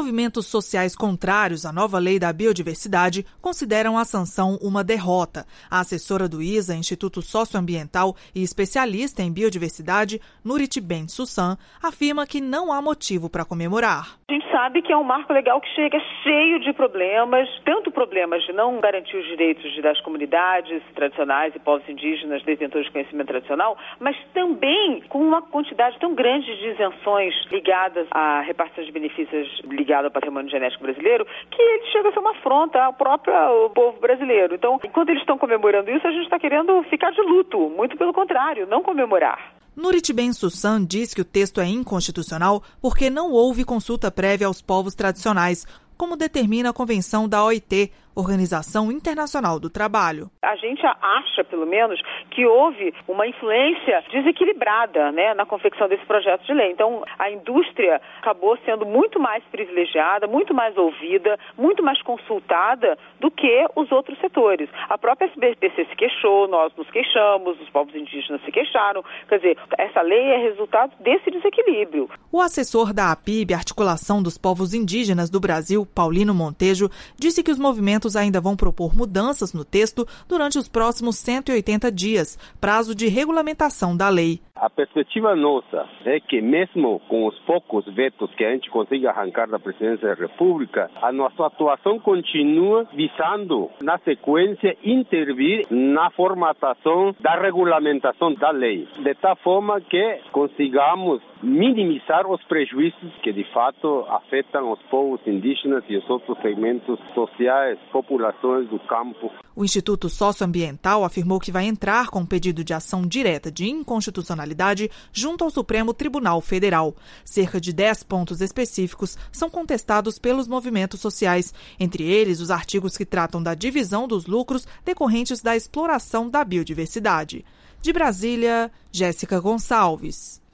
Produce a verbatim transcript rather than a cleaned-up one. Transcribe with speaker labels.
Speaker 1: movimentos sociais contrários à nova lei da biodiversidade consideram a sanção uma derrota. A assessora do I S A, Instituto Socioambiental e especialista em biodiversidade, Nuritben Sussan, afirma que não há motivo para comemorar.
Speaker 2: A gente sabe que é um marco legal que chega cheio de problemas, tanto problemas de não garantir os direitos das comunidades tradicionais e povos indígenas detentores de conhecimento tradicional, mas também com uma quantidade tão grande de isenções ligadas à repartição de benefícios ligada ao patrimônio genético brasileiro, que ele chega a ser uma afronta ao próprio povo brasileiro. Então, enquanto eles estão comemorando isso, a gente está querendo ficar de luto, muito pelo contrário, não comemorar.
Speaker 1: Nuritben Sussan diz que o texto é inconstitucional porque não houve consulta prévia aos povos tradicionais, como determina a Convenção da O I T, Organização Internacional do Trabalho.
Speaker 2: A gente acha, pelo menos, que houve uma influência desequilibrada, né, na confecção desse projeto de lei. Então, a indústria acabou sendo muito mais privilegiada, muito mais ouvida, muito mais consultada do que os outros setores. A própria S B P C se queixou, nós nos queixamos, os povos indígenas se queixaram. Quer dizer, essa lei é resultado desse desequilíbrio.
Speaker 1: O assessor da A P I B, Articulação dos Povos Indígenas do Brasil, Paulino Montejo, disse que os movimentos ainda vão propor mudanças no texto durante os próximos cento e oitenta dias, prazo de regulamentação da lei.
Speaker 3: A perspectiva nossa é que mesmo com os poucos vetos que a gente consiga arrancar da Presidência da República, a nossa atuação continua visando, na sequência, intervir na formatação da regulamentação da lei, de tal forma que consigamos minimizar os prejuízos que, de fato, afetam os povos indígenas e os outros segmentos sociais, populações do campo.
Speaker 1: O Instituto Socioambiental afirmou que vai entrar com um pedido de ação direta de inconstitucionalidade junto ao Supremo Tribunal Federal. Cerca de dez pontos específicos são contestados pelos movimentos sociais, entre eles os artigos que tratam da divisão dos lucros decorrentes da exploração da biodiversidade. De Brasília, Jéssica Gonçalves.